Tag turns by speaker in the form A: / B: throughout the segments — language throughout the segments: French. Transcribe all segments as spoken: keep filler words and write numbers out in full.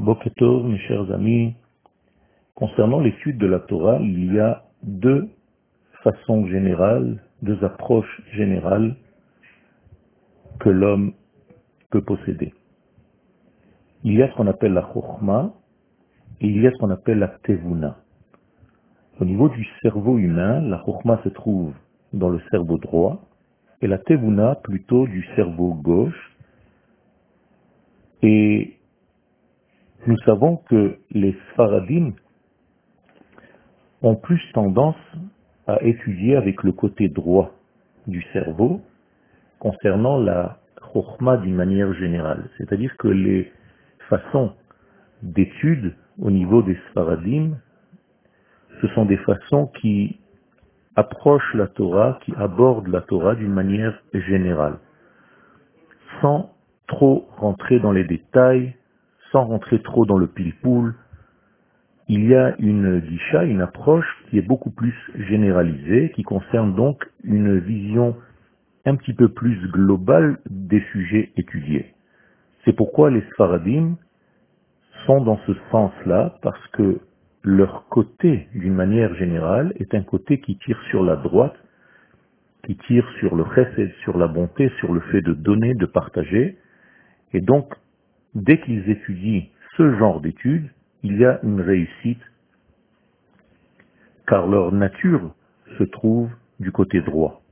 A: Boker Tov, mes chers amis, concernant l'étude de la Torah, il y a deux façons générales, deux approches générales que l'homme peut posséder. Il y a ce qu'on appelle la Chokhma et il y a ce qu'on appelle la Tevuna. Au niveau du cerveau humain, la Chokhma se trouve dans le cerveau droit et la Tevuna plutôt du cerveau gauche. Et nous savons que les Sfaradim ont plus tendance à étudier avec le côté droit du cerveau concernant la chokhma d'une manière générale. C'est-à-dire que les façons d'étude au niveau des Sfaradim, ce sont des façons qui approchent la Torah, qui abordent la Torah d'une manière générale, sans trop rentrer dans les détails, sans rentrer trop dans le pilpoul. Il y a une gisha, une approche qui est beaucoup plus généralisée, qui concerne donc une vision un petit peu plus globale des sujets étudiés. C'est pourquoi les Sfaradim sont dans ce sens-là, parce que leur côté, d'une manière générale, est un côté qui tire sur la droite, qui tire sur le chesed, sur la bonté, sur le fait de donner, de partager. Et donc, dès qu'ils étudient ce genre d'études, il y a une réussite, car leur nature se trouve du côté droit.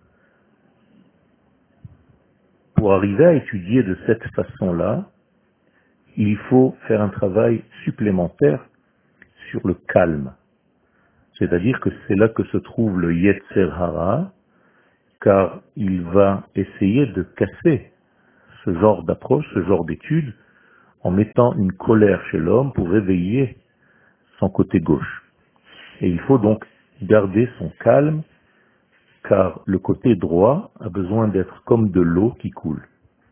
A: Pour arriver à étudier de cette façon-là, il faut faire un travail supplémentaire sur le calme. C'est-à-dire que c'est là que se trouve le Yetzer Hara, car il va essayer de casser ce genre d'approche, ce genre d'étude, en mettant une colère chez l'homme pour réveiller son côté gauche. Et il faut donc garder son calme, car le côté droit a besoin d'être comme de l'eau qui coule.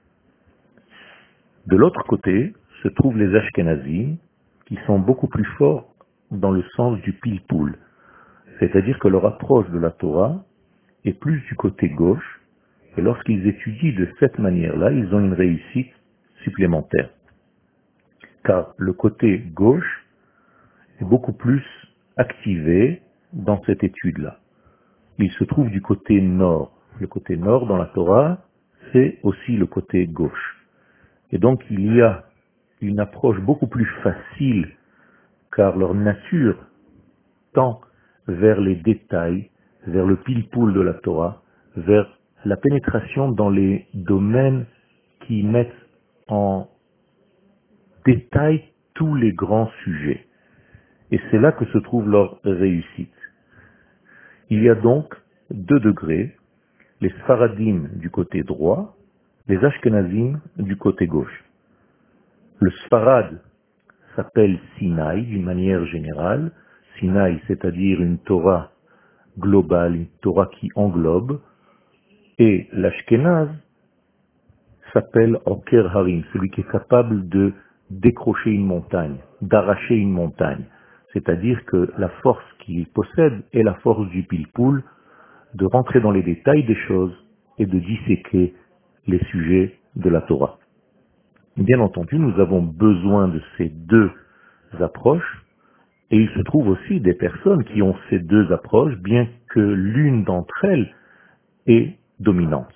A: De l'autre côté se trouvent les Ashkenazim, qui sont beaucoup plus forts dans le sens du pilpoul, c'est-à-dire que leur approche de la Torah est plus du côté gauche, et lorsqu'ils étudient de cette manière-là, ils ont une réussite supplémentaire. Car le côté gauche est beaucoup plus activé dans cette étude-là. Il se trouve du côté nord. Le côté nord dans la Torah, c'est aussi le côté gauche. Et donc il y a une approche beaucoup plus facile, car leur nature tend vers les détails, vers le pilpoul de la Torah, vers la pénétration dans les domaines qui mettent en détail tous les grands sujets. Et c'est là que se trouve leur réussite. Il y a donc deux degrés, les Sfaradim du côté droit, les Ashkenazim du côté gauche. Le Sfarad s'appelle Sinaï d'une manière générale, Sinaï c'est-à-dire une Torah globale, une Torah qui englobe, et l'Ashkenaz s'appelle Oker Harim, celui qui est capable de décrocher une montagne, d'arracher une montagne. C'est-à-dire que la force qu'il possède est la force du pilpoul, de rentrer dans les détails des choses et de disséquer les sujets de la Torah. Bien entendu, nous avons besoin de ces deux approches, et il se trouve aussi des personnes qui ont ces deux approches, bien que l'une d'entre elles est dominante.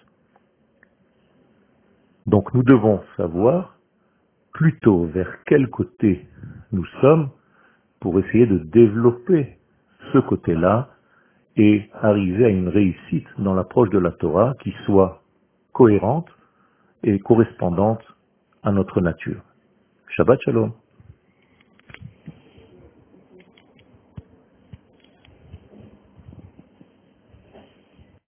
A: Donc nous devons savoir plutôt vers quel côté nous sommes pour essayer de développer ce côté-là et arriver à une réussite dans l'approche de la Torah qui soit cohérente et correspondante à notre nature. Shabbat Shalom.